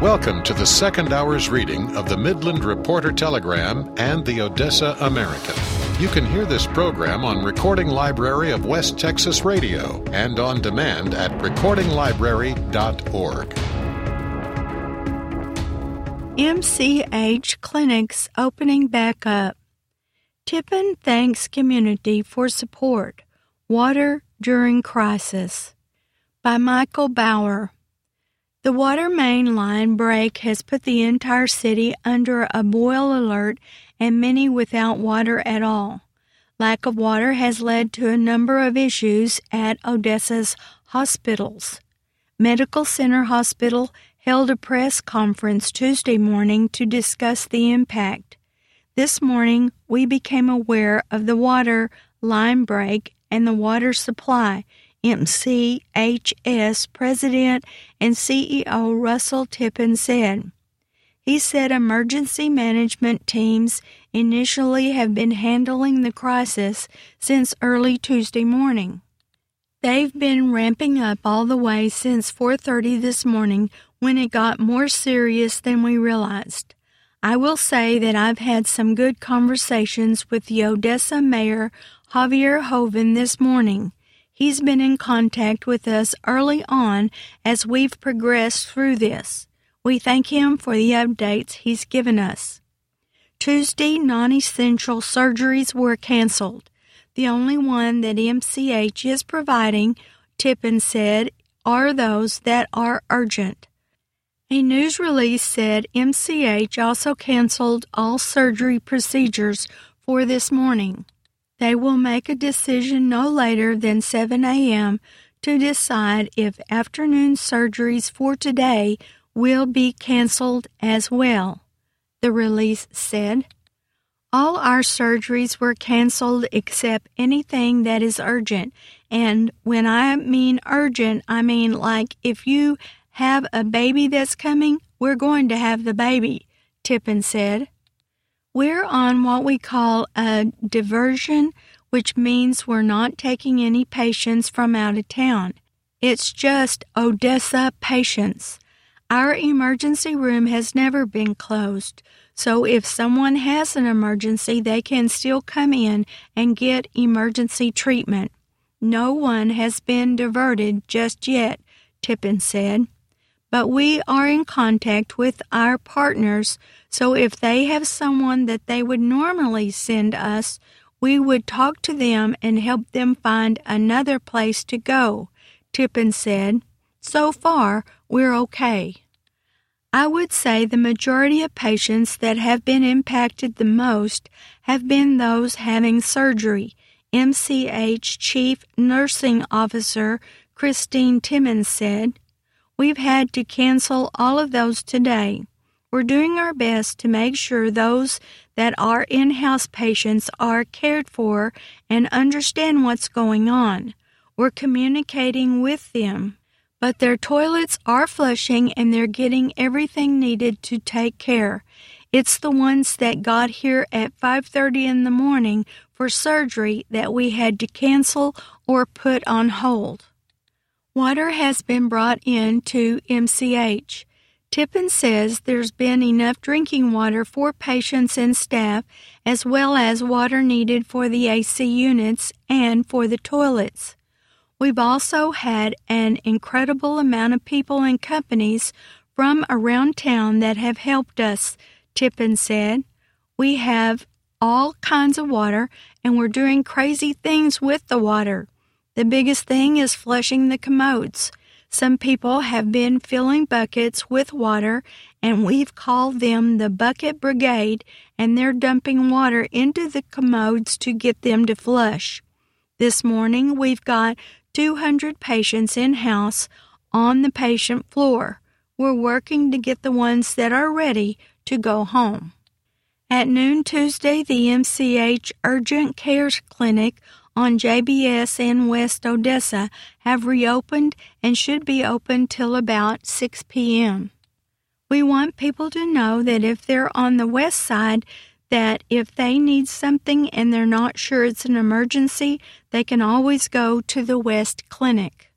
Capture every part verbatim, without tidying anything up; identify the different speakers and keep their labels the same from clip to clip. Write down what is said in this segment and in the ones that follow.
Speaker 1: Welcome to the second hour's reading of the Midland Reporter Telegram and the Odessa American. You can hear this program on Recording Library of West Texas Radio and on demand at recording library dot org.
Speaker 2: M C H clinics opening back up. Tippin thanks community for support. Water during crisis. By Michael Bauer. The water main line break has put the entire city under a boil alert and many without water at all. Lack of water has led to a number of issues at Odessa's hospitals. Medical Center Hospital held a press conference Tuesday morning to discuss the impact. This morning, we became aware of the water line break and the water supply, M C H S President and C E O Russell Tippin said. He said emergency management teams initially have been handling the crisis since early Tuesday morning. They've been ramping up all the way since four thirty this morning when it got more serious than we realized. I will say that I've had some good conversations with the Odessa Mayor Javier Hoven this morning. He's been in contact with us early on as we've progressed through this. We thank him for the updates he's given us. Tuesday, non-essential surgeries were canceled. The only one that M C H is providing, Tippin said, are those that are urgent. A news release said M C H also canceled all surgery procedures for this morning. They will make a decision no later than seven a.m. to decide if afternoon surgeries for today will be canceled as well, the release said. All our surgeries were canceled except anything that is urgent, and when I mean urgent, I mean like if you have a baby that's coming, we're going to have the baby, Tippin said. We're on what we call a diversion, which means we're not taking any patients from out of town. It's just Odessa patients. Our emergency room has never been closed, so if someone has an emergency, they can still come in and get emergency treatment. No one has been diverted just yet, Tippin said. But we are in contact with our partners, so if they have someone that they would normally send us, we would talk to them and help them find another place to go, Tippin said. So far, we're okay. I would say the majority of patients that have been impacted the most have been those having surgery, M C H Chief Nursing Officer Christine Timmons said. We've had to cancel all of those today. We're doing our best to make sure those that are in-house patients are cared for and understand what's going on. We're communicating with them, but their toilets are flushing and they're getting everything needed to take care. It's the ones that got here at five thirty in the morning for surgery that we had to cancel or put on hold. Water has been brought in to M C H. Tippin says there's been enough drinking water for patients and staff, as well as water needed for the A C units and for the toilets. We've also had an incredible amount of people and companies from around town that have helped us, Tippin said. We have all kinds of water, and we're doing crazy things with the water. The biggest thing is flushing the commodes. Some people have been filling buckets with water, and we've called them the Bucket Brigade, and they're dumping water into the commodes to get them to flush. This morning, we've got two hundred patients in-house on the patient floor. We're working to get the ones that are ready to go home. At noon Tuesday, the M C H Urgent Care Clinic on J B S in West Odessa have reopened and should be open till about six p.m. We want people to know that if they're on the west side, that if they need something and they're not sure it's an emergency, they can always go to the West Clinic.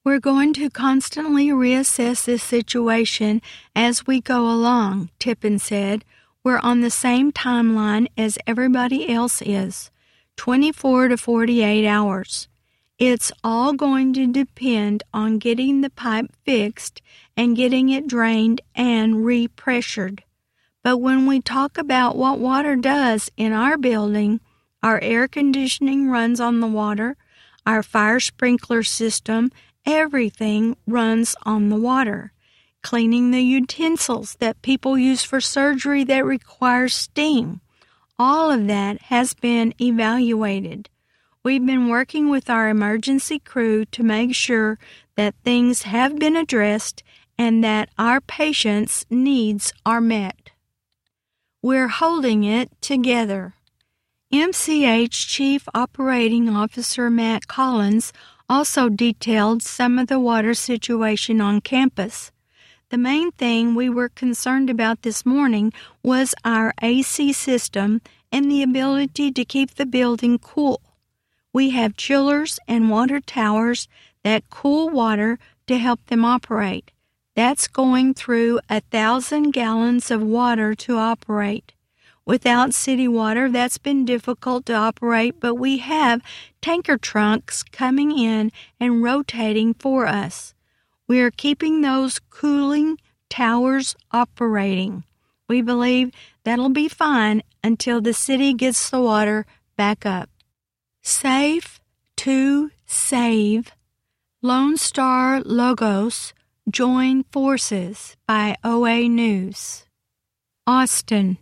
Speaker 2: We're going to constantly reassess this situation as we go along, Tippin said. We're on the same timeline as everybody else is, twenty-four to forty-eight hours. It's all going to depend on getting the pipe fixed and getting it drained and repressured. But when we talk about what water does in our building, our air conditioning runs on the water, our fire sprinkler system, everything runs on the water. Cleaning the utensils that people use for surgery that requires steam. All of that has been evaluated. We've been working with our emergency crew to make sure that things have been addressed and that our patients' needs are met. We're holding it together. M C H Chief Operating Officer Matt Collins also detailed some of the water situation on campus. The main thing we were concerned about this morning was our A C system and the ability to keep the building cool. We have chillers and water towers that cool water to help them operate. That's going through a thousand gallons of water to operate. Without city water, that's been difficult to operate, but we have tanker trucks coming in and rotating for us. We are keeping those cooling towers operating. We believe that'll be fine until the city gets the water back up. Safe to Save. Lone Star Logos Join Forces by O A News. Austin.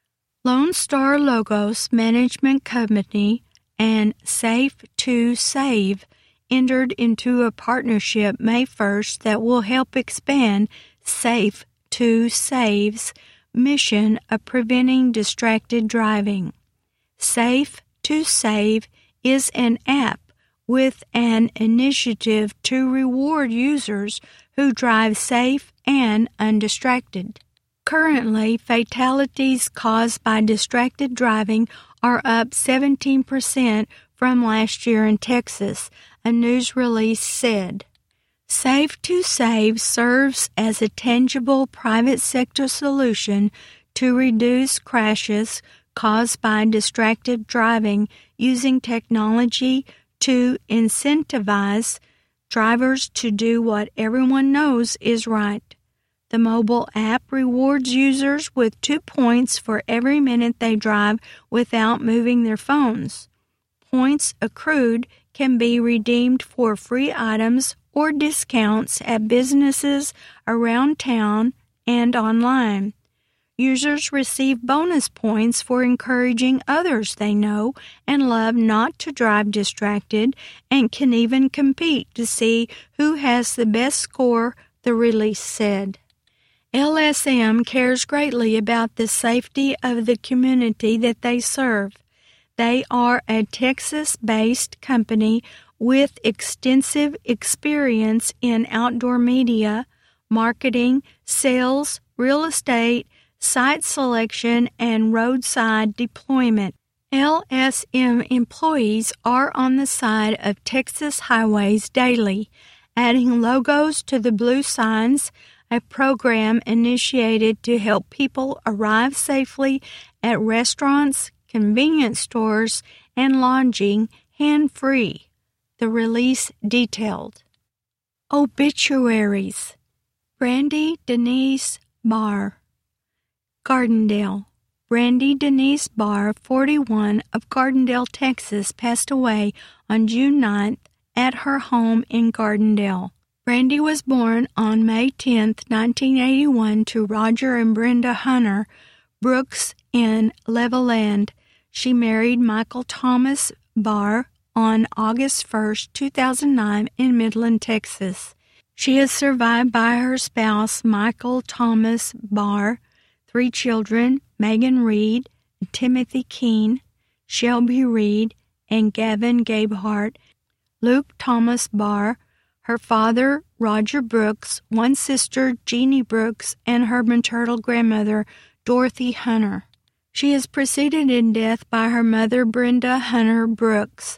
Speaker 2: Lone Star Logos Management Company and Safe to Save entered into a partnership May first that will help expand Safe to Save's mission of preventing distracted driving. Safe to Save is an app with an initiative to reward users who drive safe and undistracted. Currently, fatalities caused by distracted driving are up seventeen percent from last year in Texas, a news release said. Safe to Save serves as a tangible private sector solution to reduce crashes caused by distracted driving using technology to incentivize drivers to do what everyone knows is right. The mobile app rewards users with two points for every minute they drive without moving their phones. Points accrued can be redeemed for free items or discounts at businesses around town and online. Users receive bonus points for encouraging others they know and love not to drive distracted and can even compete to see who has the best score, the release said. L S M cares greatly about the safety of the community that they serve. They are a Texas-based company with extensive experience in outdoor media, marketing, sales, real estate, site selection, and roadside deployment. L S M employees are on the side of Texas highways daily, adding logos to the blue signs, a program initiated to help people arrive safely at restaurants, convenience stores, and lodging hand-free. The release detailed. Obituaries. Brandy Denise Barr. Gardendale. Brandy Denise Barr, forty-one, of Gardendale, Texas, passed away on June ninth at her home in Gardendale. Brandy was born on May tenth, nineteen eighty-one, to Roger and Brenda Hunter Brooks in Levelland. She married Michael Thomas Barr on August first, two thousand nine, in Midland, Texas. She is survived by her spouse, Michael Thomas Barr, three children, Megan Reed, Timothy Keene, Shelby Reed, and Gavin Gabehart, Luke Thomas Barr, her father, Roger Brooks, one sister, Jeannie Brooks, and her maternal grandmother, Dorothy Hunter. She is preceded in death by her mother, Brenda Hunter Brooks.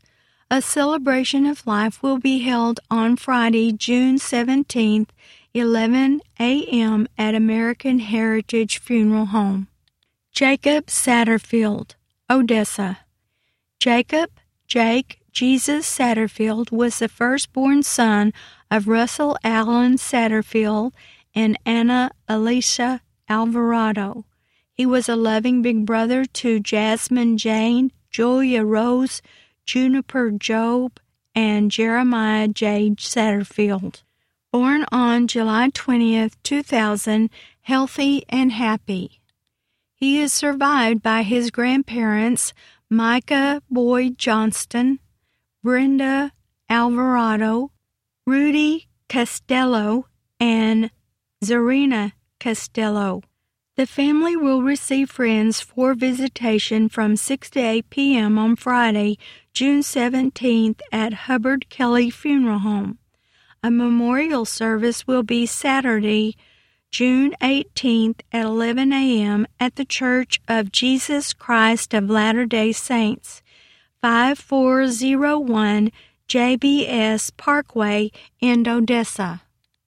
Speaker 2: A celebration of life will be held on Friday, June seventeenth, eleven a.m. at American Heritage Funeral Home. Jacob Satterfield, Odessa. Jacob, Jake, Jesus Satterfield was the firstborn son of Russell Allen Satterfield and Anna Alicia Alvarado. He was a loving big brother to Jasmine Jane, Julia Rose, Juniper Job, and Jeremiah J. Satterfield. Born on July twentieth, two thousand, healthy and happy. He is survived by his grandparents, Micah Boyd Johnston, Brenda Alvarado, Rudy Costello, and Zarina Costello. The family will receive friends for visitation from six to eight p.m. on Friday, June seventeenth at Hubbard Kelly Funeral Home. A memorial service will be Saturday, June eighteenth at eleven a.m. at the Church of Jesus Christ of Latter-day Saints, five four zero one J B S Parkway in Odessa.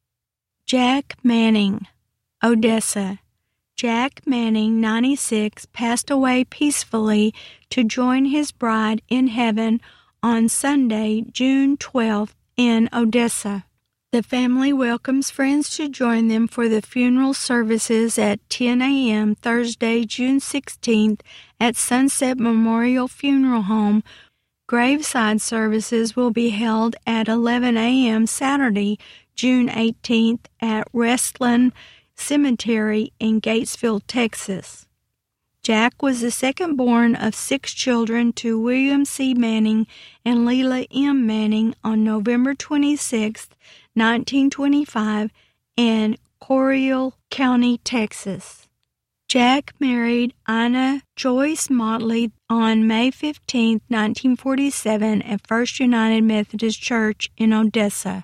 Speaker 2: Jack Manning, Odessa. Jack Manning, ninety-six, passed away peacefully to join his bride in heaven on Sunday, June twelfth, in Odessa. The family welcomes friends to join them for the funeral services at ten a.m. Thursday, June sixteenth at Sunset Memorial Funeral Home. Graveside services will be held at eleven a.m. Saturday, June eighteenth at Westland Cemetery in Gatesville, Texas. Jack was the second born of six children to William C. Manning and Leila M. Manning on November twenty-sixth, nineteen twenty-five, in Coryell County, Texas. Jack married Ina Joyce Motley on May fifteenth, nineteen forty-seven, at First United Methodist Church in Odessa.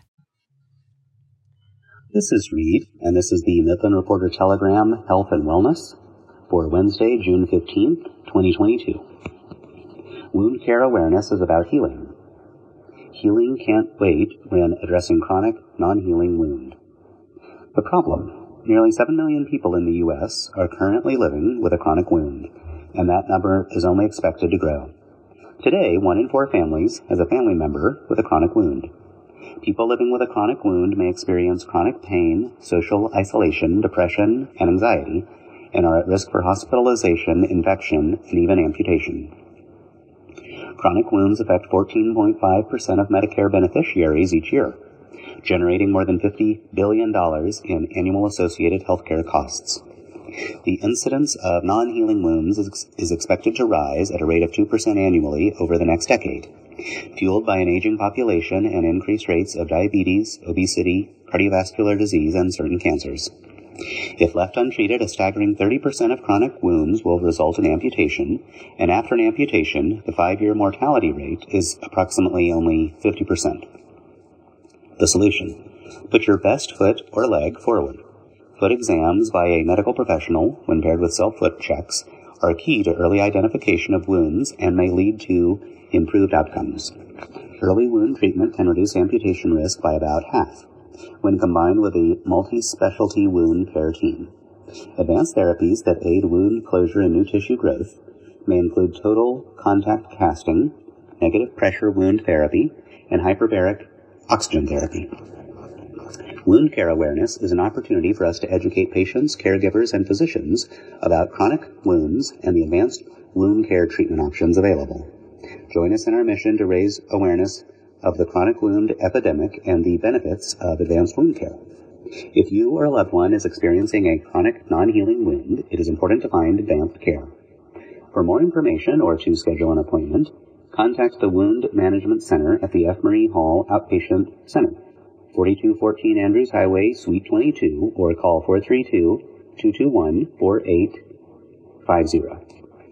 Speaker 3: This is Reed, and this is the Midland Reporter Telegram Health and Wellness for Wednesday, June fifteenth, twenty twenty-two. Wound care awareness is about healing. Healing can't wait when addressing chronic, non-healing wound. The problem: nearly seven million people in the U S are currently living with a chronic wound, and that number is only expected to grow. Today, one in four families has a family member with a chronic wound. People living with a chronic wound may experience chronic pain, social isolation, depression, and anxiety, and are at risk for hospitalization, infection, and even amputation. Chronic wounds affect fourteen point five percent of Medicare beneficiaries each year, generating more than fifty billion dollars in annual associated healthcare costs. The incidence of non-healing wounds is, is expected to rise at a rate of two percent annually over the next decade, fueled by an aging population and increased rates of diabetes, obesity, cardiovascular disease, and certain cancers. If left untreated, a staggering thirty percent of chronic wounds will result in amputation, and after an amputation, the five-year mortality rate is approximately only fifty percent. The solution: put your best foot or leg forward. Foot exams by a medical professional, when paired with self-foot checks, are key to early identification of wounds and may lead to improved outcomes. Early wound treatment can reduce amputation risk by about half when combined with a multi-specialty wound care team. Advanced therapies that aid wound closure and new tissue growth may include total contact casting, negative pressure wound therapy, and hyperbaric oxygen therapy. Wound care awareness is an opportunity for us to educate patients, caregivers, and physicians about chronic wounds and the advanced wound care treatment options available. Join us in our mission to raise awareness of the chronic wound epidemic and the benefits of advanced wound care. If you or a loved one is experiencing a chronic non-healing wound, it is important to find advanced care. For more information or to schedule an appointment, contact the Wound Management Center at the F. Murray Hall Outpatient Center, forty-two fourteen Andrews Highway, Suite twenty-two, or call four three two, two two one, four eight five zero.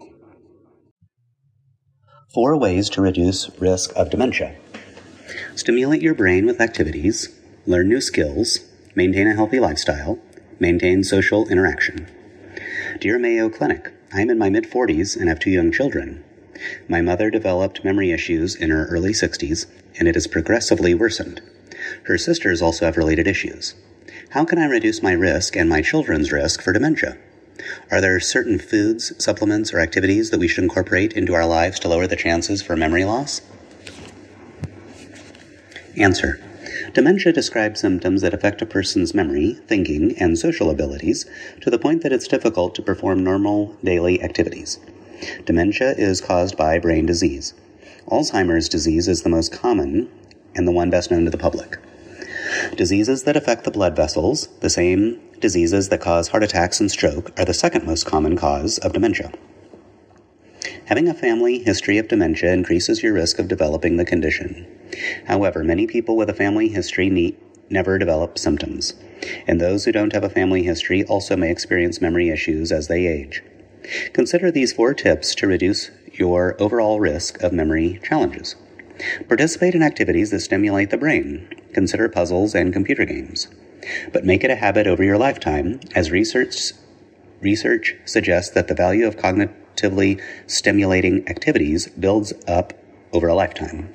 Speaker 3: Four ways to reduce risk of dementia. Stimulate your brain with activities, learn new skills, maintain a healthy lifestyle, maintain social interaction. Dear Mayo Clinic, I am in my mid-forties and have two young children. My mother developed memory issues in her early sixties, and it has progressively worsened. Her sisters also have related issues. How can I reduce my risk and my children's risk for dementia? Are there certain foods, supplements, or activities that we should incorporate into our lives to lower the chances for memory loss? Answer. Dementia describes symptoms that affect a person's memory, thinking, and social abilities to the point that it's difficult to perform normal daily activities. Dementia is caused by brain disease. Alzheimer's disease is the most common and the one best known to the public. Diseases that affect the blood vessels, the same diseases that cause heart attacks and stroke, are the second most common cause of dementia. Having a family history of dementia increases your risk of developing the condition. However, many people with a family history need, never develop symptoms, and those who don't have a family history also may experience memory issues as they age. Consider these four tips to reduce your overall risk of memory challenges. Participate in activities that stimulate the brain. Consider puzzles and computer games. But make it a habit over your lifetime, as research, research suggests that the value of cognitively stimulating activities builds up over a lifetime.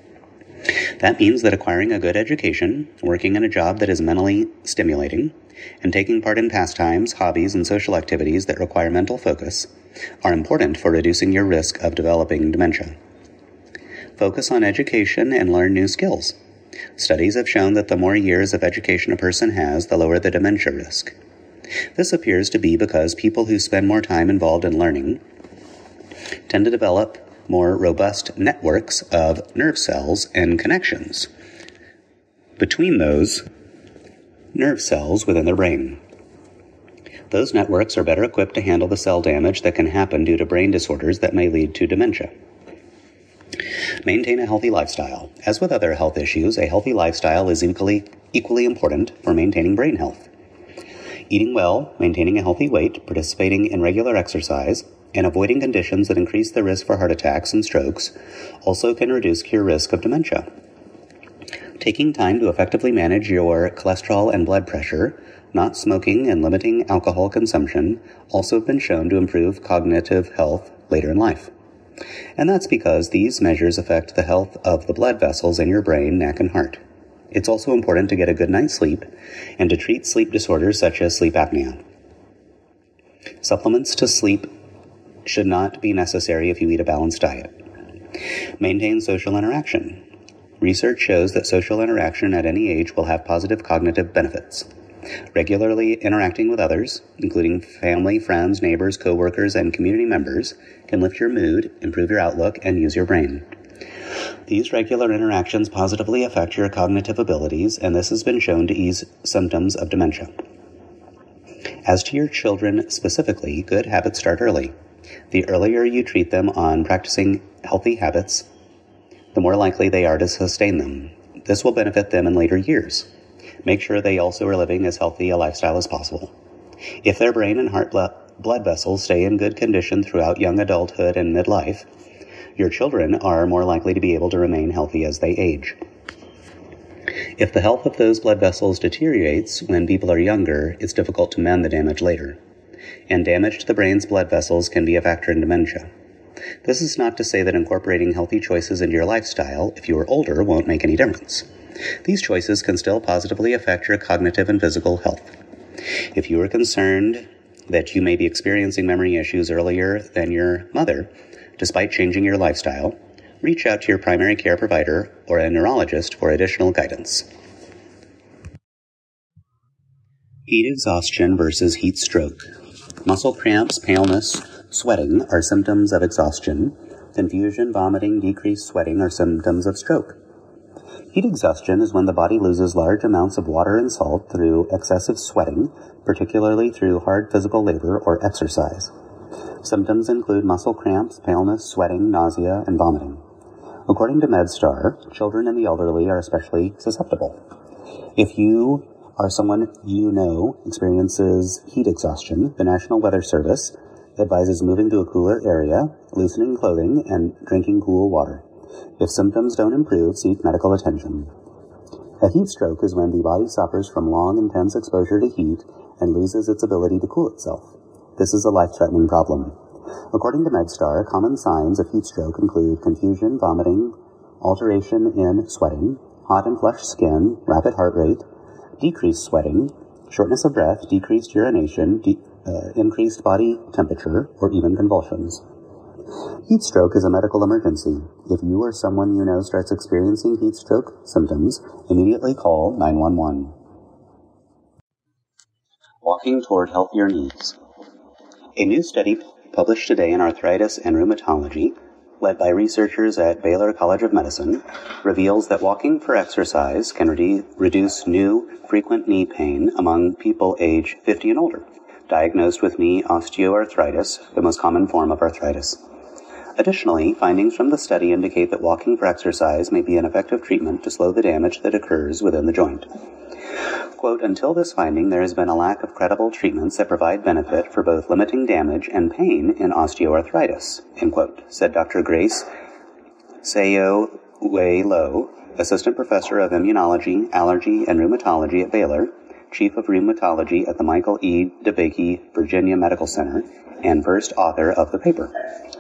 Speaker 3: That means that acquiring a good education, working in a job that is mentally stimulating, and taking part in pastimes, hobbies, and social activities that require mental focus are important for reducing your risk of developing dementia. Focus on education and learn new skills. Studies have shown that the more years of education a person has, the lower the dementia risk. This appears to be because people who spend more time involved in learning tend to develop more robust networks of nerve cells and connections between those nerve cells within their brain. Those networks are better equipped to handle the cell damage that can happen due to brain disorders that may lead to dementia. Maintain a healthy lifestyle. As with other health issues, a healthy lifestyle is equally, equally important for maintaining brain health. Eating well, maintaining a healthy weight, participating in regular exercise, and avoiding conditions that increase the risk for heart attacks and strokes also can reduce your risk of dementia. Taking time to effectively manage your cholesterol and blood pressure, not smoking, and limiting alcohol consumption also have been shown to improve cognitive health later in life. And that's because these measures affect the health of the blood vessels in your brain, neck, and heart. It's also important to get a good night's sleep and to treat sleep disorders such as sleep apnea. Supplements to sleep should not be necessary if you eat a balanced diet. Maintain social interaction. Research shows that social interaction at any age will have positive cognitive benefits. Regularly interacting with others, including family, friends, neighbors, coworkers, and community members, can lift your mood, improve your outlook, and use your brain. These regular interactions positively affect your cognitive abilities, and this has been shown to ease symptoms of dementia. As to your children specifically, good habits start early. The earlier you treat them on practicing healthy habits, the more likely they are to sustain them. This will benefit them in later years. Make sure they also are living as healthy a lifestyle as possible. If their brain and heart blood vessels stay in good condition throughout young adulthood and midlife, your children are more likely to be able to remain healthy as they age. If the health of those blood vessels deteriorates when people are younger, it's difficult to mend the damage later. And damage to the brain's blood vessels can be a factor in dementia. This is not to say that incorporating healthy choices into your lifestyle, if you are older, won't make any difference. These choices can still positively affect your cognitive and physical health. If you are concerned that you may be experiencing memory issues earlier than your mother, despite changing your lifestyle, reach out to your primary care provider or a neurologist for additional guidance. Heat exhaustion versus heat stroke. Muscle cramps, paleness, sweating are symptoms of exhaustion. Confusion, vomiting, decreased sweating are symptoms of stroke. Heat exhaustion is when the body loses large amounts of water and salt through excessive sweating, particularly through hard physical labor or exercise. Symptoms include muscle cramps, paleness, sweating, nausea, and vomiting. According to MedStar, children and the elderly are especially susceptible. If you or someone you know experiences heat exhaustion, the National Weather Service advises moving to a cooler area, loosening clothing, and drinking cool water. If symptoms don't improve, seek medical attention. A heat stroke is when the body suffers from long, intense exposure to heat and loses its ability to cool itself. This is a life-threatening problem. According to MedStar, common signs of heat stroke include confusion, vomiting, alteration in sweating, hot and flushed skin, rapid heart rate, decreased sweating, shortness of breath, decreased urination, de- uh, increased body temperature, or even convulsions. Heat stroke is a medical emergency. If you or someone you know starts experiencing heat stroke symptoms, immediately call nine one one. Walking toward healthier knees. A new study published today in Arthritis and Rheumatology, led by researchers at Baylor College of Medicine, reveals that walking for exercise can re- reduce new, frequent knee pain among people age fifty and older, diagnosed with knee osteoarthritis, the most common form of arthritis. Additionally, findings from the study indicate that walking for exercise may be an effective treatment to slow the damage that occurs within the joint. Quote, until this finding, there has been a lack of credible treatments that provide benefit for both limiting damage and pain in osteoarthritis, end quote, said Doctor Grace Sayo-Wei-Lo, Assistant Professor of Immunology, Allergy, and Rheumatology at Baylor, Chief of Rheumatology at the Michael E. DeBakey Virginia Medical Center, and first author of the paper.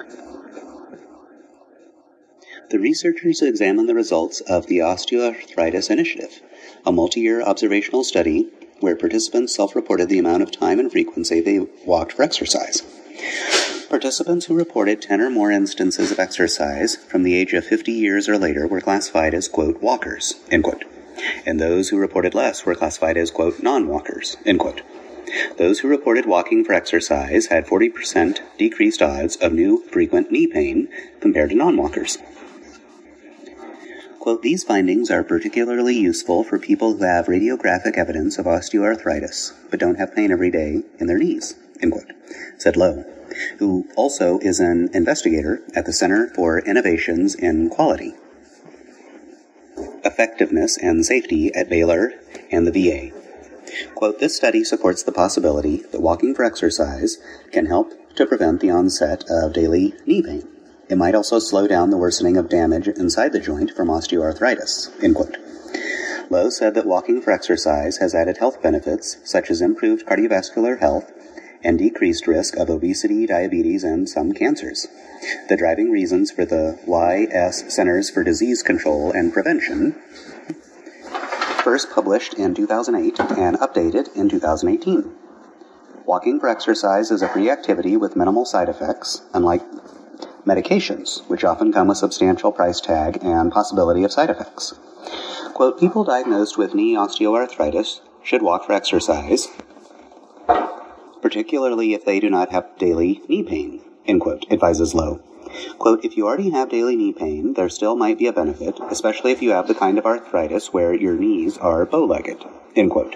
Speaker 3: The researchers examined the results of the Osteoarthritis Initiative, a multi-year observational study where participants self-reported the amount of time and frequency they walked for exercise. Participants who reported ten or more instances of exercise from the age of fifty years or later were classified as, quote, walkers, end quote, and those who reported less were classified as, quote, non-walkers, end quote. Those who reported walking for exercise had forty percent decreased odds of new frequent knee pain compared to non-walkers. Quote, these findings are particularly useful for people who have radiographic evidence of osteoarthritis, but don't have pain every day in their knees, end quote, said Lowe, who also is an investigator at the Center for Innovations in Quality, Effectiveness, and Safety at Baylor and the V A. Quote, this study supports the possibility that walking for exercise can help to prevent the onset of daily knee pain. It might also slow down the worsening of damage inside the joint from osteoarthritis, end quote. Lowe said that walking for exercise has added health benefits, such as improved cardiovascular health and decreased risk of obesity, diabetes, and some cancers. The driving reasons for the Y S Centers for Disease Control and Prevention, first published in two thousand eight and updated in two thousand eighteen. Walking for exercise is a free activity with minimal side effects, unlike medications, which often come with substantial price tag and possibility of side effects. Quote, people diagnosed with knee osteoarthritis should walk for exercise, particularly if they do not have daily knee pain, end quote, advises Lowe. Quote, if you already have daily knee pain, there still might be a benefit, especially if you have the kind of arthritis where your knees are bow-legged, end quote.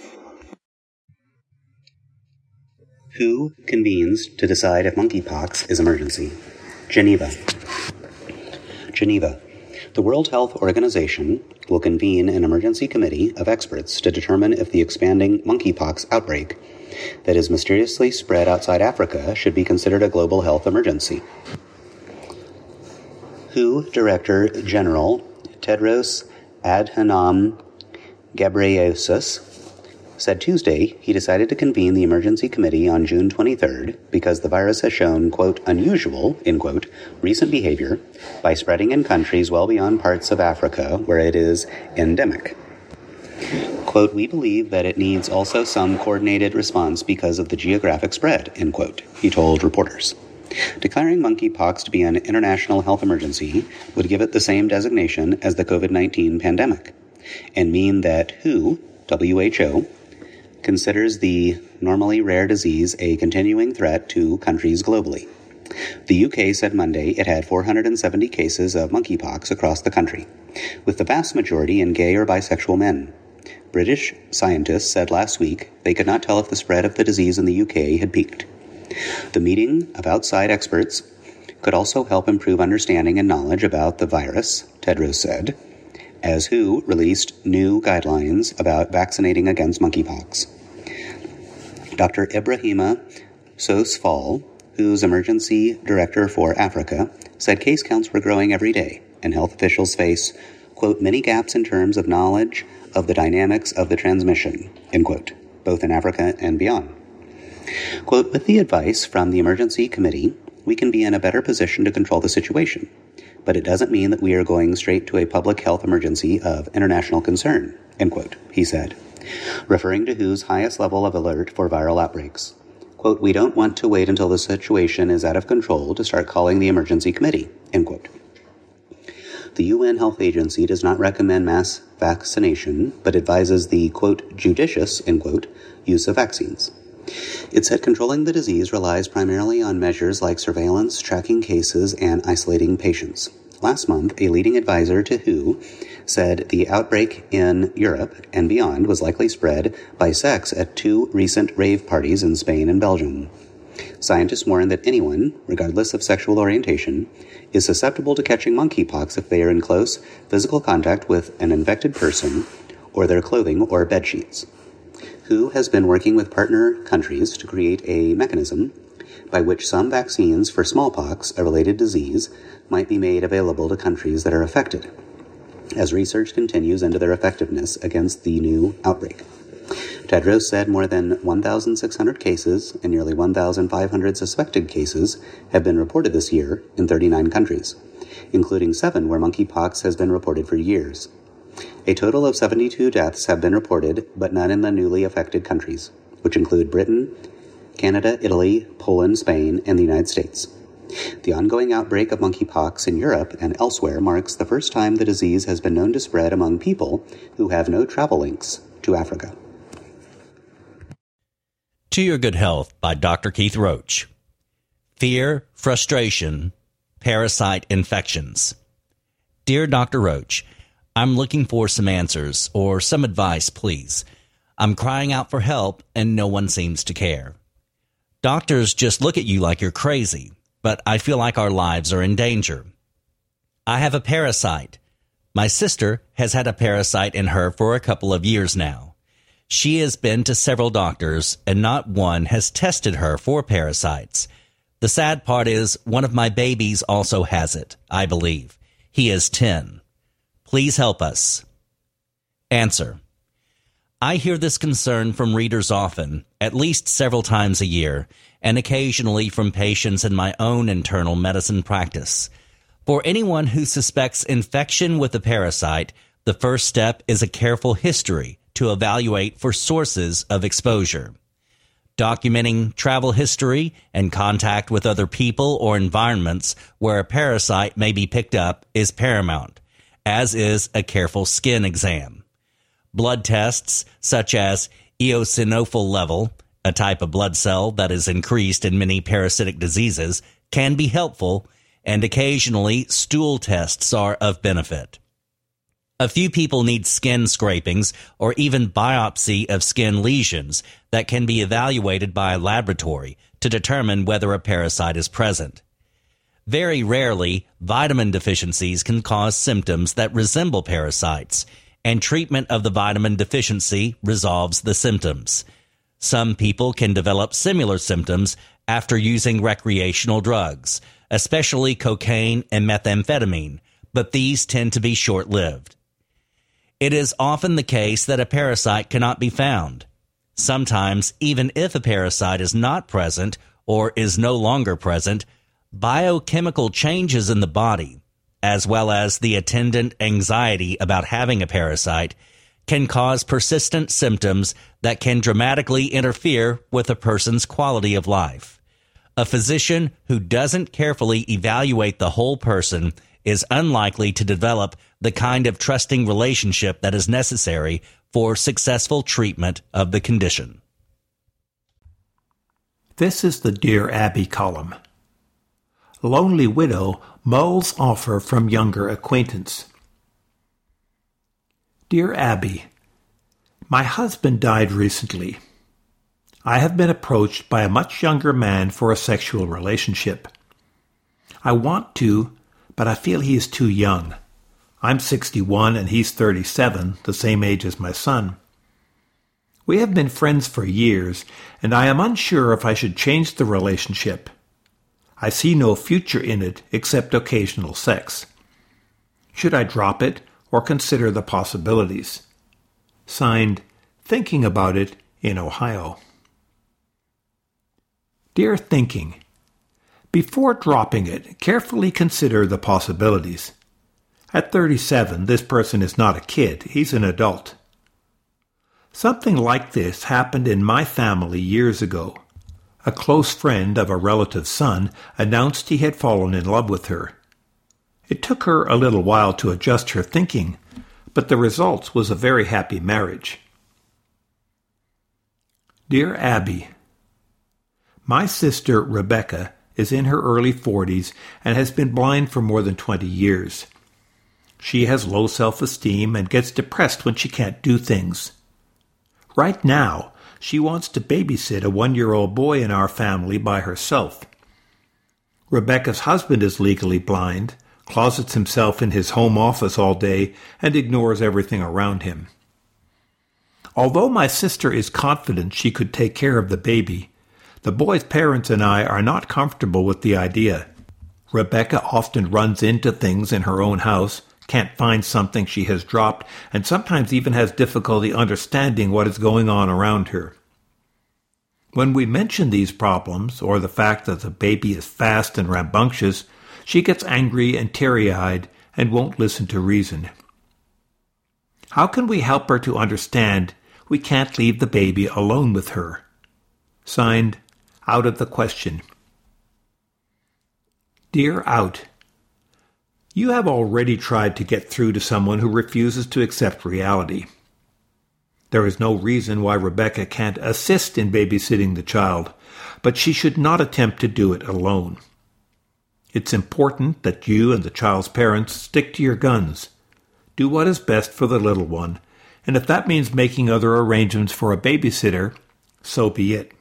Speaker 3: Who convenes to decide if monkeypox is emergency? Geneva. Geneva. The World Health Organization will convene an emergency committee of experts to determine if the expanding monkeypox outbreak that is mysteriously spread outside Africa should be considered a global health emergency. W H O Director General Tedros Adhanom Ghebreyesus said Tuesday he decided to convene the emergency committee on June twenty-third because the virus has shown, quote, unusual, end quote, recent behavior by spreading in countries well beyond parts of Africa where it is endemic. Quote, we believe that it needs also some coordinated response because of the geographic spread, end quote, he told reporters. Declaring monkeypox to be an international health emergency would give it the same designation as the covid nineteen pandemic and mean that W H O, W H O, considers the normally rare disease a continuing threat to countries globally. The U K said Monday it had four hundred seventy cases of monkeypox across the country, with the vast majority in gay or bisexual men. British scientists said last week they could not tell if the spread of the disease in the U K had peaked. The meeting of outside experts could also help improve understanding and knowledge about the virus, Tedros said, as W H O released new guidelines about vaccinating against monkeypox. Doctor Ibrahima Sosfal, who's emergency director for Africa, said case counts were growing every day, and health officials face, quote, many gaps in terms of knowledge of the dynamics of the transmission, end quote, both in Africa and beyond. Quote, with the advice from the emergency committee, we can be in a better position to control the situation. But it doesn't mean that we are going straight to a public health emergency of international concern, end quote, he said, referring to W H O's highest level of alert for viral outbreaks. Quote, we don't want to wait until the situation is out of control to start calling the emergency committee, end quote. The U N Health Agency does not recommend mass vaccination, but advises the, quote, judicious, end quote, use of vaccines. It said controlling the disease relies primarily on measures like surveillance, tracking cases, and isolating patients. Last month, a leading advisor to W H O said the outbreak in Europe and beyond was likely spread by sex at two recent rave parties in Spain and Belgium. Scientists warn that anyone, regardless of sexual orientation, is susceptible to catching monkeypox if they are in close physical contact with an infected person or their clothing or bedsheets. W H O has been working with partner countries to create a mechanism by which some vaccines for smallpox, a related disease, might be made available to countries that are affected, as research continues into their effectiveness against the new outbreak. Tedros said more than one thousand six hundred cases and nearly one thousand five hundred suspected cases have been reported this year in thirty-nine countries, including seven where monkeypox has been reported for years. A total of seventy-two deaths have been reported, but none in the newly affected countries, which include Britain, Canada, Italy, Poland, Spain, and the United States. The ongoing outbreak of monkeypox in Europe and elsewhere marks the first time the disease has been known to spread among people who have no travel links to Africa.
Speaker 4: To Your Good Health by Doctor Keith Roach. Fear, frustration, parasite infections. Dear Doctor Roach, I'm looking for some answers or some advice, please. I'm crying out for help and no one seems to care. Doctors just look at you like you're crazy, but I feel like our lives are in danger. I have a parasite. My sister has had a parasite in her for a couple of years now. She has been to several doctors and not one has tested her for parasites. The sad part is one of my babies also has it, I believe. He is ten. Please help us. Answer. I hear this concern from readers often, at least several times a year, and occasionally from patients in my own internal medicine practice. For anyone who suspects infection with a parasite, the first step is a careful history to evaluate for sources of exposure. Documenting travel history and contact with other people or environments where a parasite may be picked up is paramount, as is a careful skin exam. Blood tests, such as eosinophil level, a type of blood cell that is increased in many parasitic diseases, can be helpful, and occasionally stool tests are of benefit. A few people need skin scrapings or even biopsy of skin lesions that can be evaluated by a laboratory to determine whether a parasite is present. Very rarely, vitamin deficiencies can cause symptoms that resemble parasites, and treatment of the vitamin deficiency resolves the symptoms. Some people can develop similar symptoms after using recreational drugs, especially cocaine and methamphetamine, but these tend to be short-lived. It is often the case that a parasite cannot be found. Sometimes, even if a parasite is not present or is no longer present, biochemical changes in the body, as well as the attendant anxiety about having a parasite, can cause persistent symptoms that can dramatically interfere with a person's quality of life. A physician who doesn't carefully evaluate the whole person is unlikely to develop the kind of trusting relationship that is necessary for successful treatment of the condition.
Speaker 5: This is the Dear Abby column. Lonely widow mulls offer from younger acquaintance. Dear Abby, my husband died recently. I have been approached by a much younger man for a sexual relationship. I want to, but I feel he is too young. I'm sixty-one and he's thirty-seven, the same age as my son. We have been friends for years, and I am unsure if I should change the relationship. I see no future in it except occasional sex. Should I drop it or consider the possibilities? Signed, Thinking About It in Ohio. Dear Thinking, Before dropping it, carefully consider the possibilities. At thirty-seven, this person is not a kid, he's an adult. Something like this happened in my family years ago. A close friend of a relative's son announced he had fallen in love with her. It took her a little while to adjust her thinking, but the result was a very happy marriage. Dear Abby, my sister Rebecca is in her early forties and has been blind for more than twenty years. She has low self-esteem and gets depressed when she can't do things. Right now, she wants to babysit a one-year-old boy in our family by herself. Rebecca's husband is legally blind, closets himself in his home office all day, and ignores everything around him. Although my sister is confident she could take care of the baby, the boy's parents and I are not comfortable with the idea. Rebecca often runs into things in her own house, can't find something she has dropped, and sometimes even has difficulty understanding what is going on around her. When we mention these problems, or the fact that the baby is fast and rambunctious, she gets angry and teary-eyed and won't listen to reason. How can we help her to understand we can't leave the baby alone with her? Signed, Out of the Question. Dear Out, you have already tried to get through to someone who refuses to accept reality. There is no reason why Rebecca can't assist in babysitting the child, but she should not attempt to do it alone. It's important that you and the child's parents stick to your guns. Do what is best for the little one, and if that means making other arrangements for a babysitter, so be it.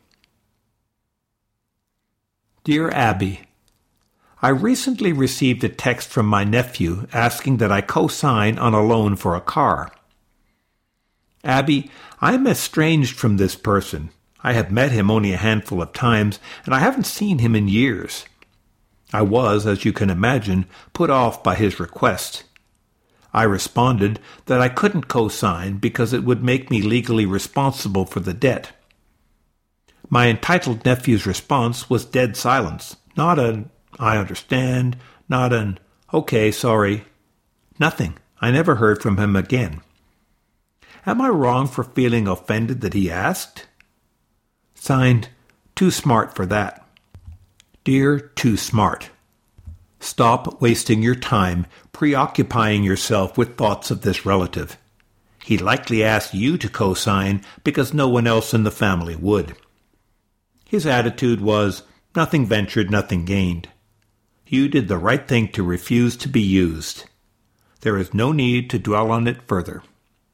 Speaker 5: Dear Abby, I recently received a text from my nephew asking that I co-sign on a loan for a car. Abby, I am estranged from this person. I have met him only a handful of times, and I haven't seen him in years. I was, as you can imagine, put off by his request. I responded that I couldn't co-sign because it would make me legally responsible for the debt. My entitled nephew's response was dead silence, not an I understand, not an, okay, sorry. Nothing. I never heard from him again. Am I wrong for feeling offended that he asked? Signed, Too Smart for That. Dear Too Smart, stop wasting your time preoccupying yourself with thoughts of this relative. He likely asked you to co-sign because no one else in the family would. His attitude was, nothing ventured, nothing gained. You did the right thing to refuse to be used. There is no need to dwell on it further.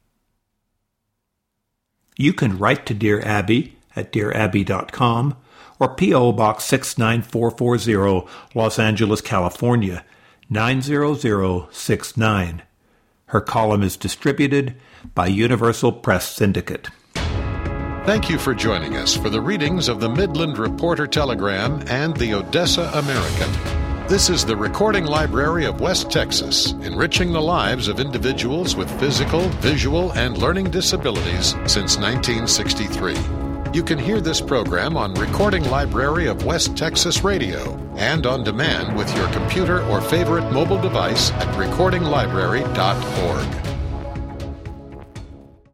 Speaker 5: You can write to Dear Abby at dear abby dot com or P O Box six nine four four zero, Los Angeles, California, nine zero zero six nine. Her column is distributed by Universal Press Syndicate.
Speaker 1: Thank you for joining us for the readings of the Midland Reporter Telegram and the Odessa American. This is the Recording Library of West Texas, enriching the lives of individuals with physical, visual, and learning disabilities since nineteen sixty-three. You can hear this program on Recording Library of West Texas Radio and on demand with your computer or favorite mobile device at recording library dot org.